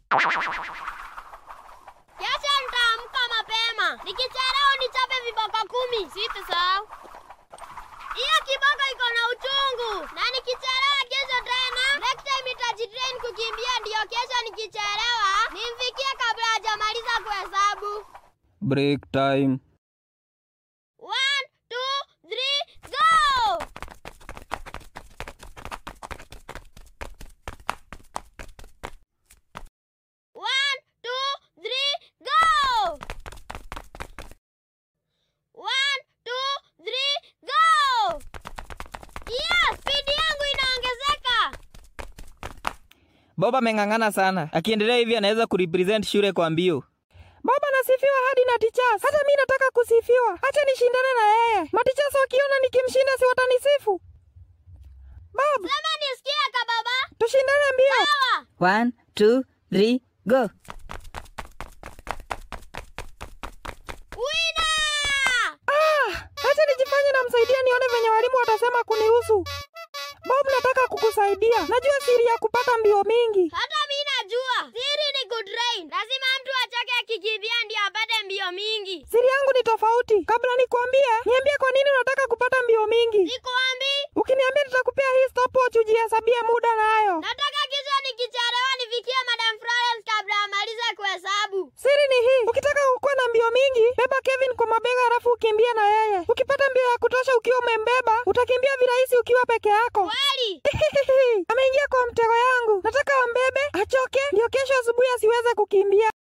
Kesho nitaamka mapema. Nikichelewa nichape viboko 10. Sitasahau. Hiyo kiboko iko na uchungu. Na nikichelewa kesho tena, next time nitajitrain kukimbia ndio kesho nikichelewa nimfikie kabla hajamaliza kuhesabu. Break time. 1, 2, 3, go! Bob ameng'ang'ana sana. Akiendelea hivi anaweza kurepresent shule kwa mbio. Bob anasifiwa hadi na teachers. Hata mimi nataka kusifiwa. Acha nishindane na yeye. Teachers wakiona nikimshinda si watanisifu. Bob, sema nisikie kababa. Tushindane mbio. Sawa. 1, 2, 3, go. Winner! Acha nijifanye namsaidia nione venye walimu watasema kunihusu. Bob, nataka kukusaidia. Najua siri ya kupata mbio mingi. Hata mimi najua. Siri ni good train. Lazima mtu achoke akikimbia ndio apate mbio mingi. Siri yangu ni tofauti. Kabla nikwambie, niambie kwa nini unataka kupata mbio mingi. Sikuambii. Ukiniambia nitakupea hii stopwatch ujihesabie muda nayo. Nataka kisha nikichelewa nifikie Madam Florence kabla amalize kuhesabu. Siri ni hii. Ukitaka kuwa na mbio mingi, beba Kevin kwa mabega alafu ukimbie na yeye. Ukipata mbio ya kutosha ukiwa umembeba, utakimbia virahisi ukiwa peke yako. Kweli? Ameingia kwa mtego yangu. Nataka ambebe, achoke, ndio kesho asubuhi asiweze kukimbia.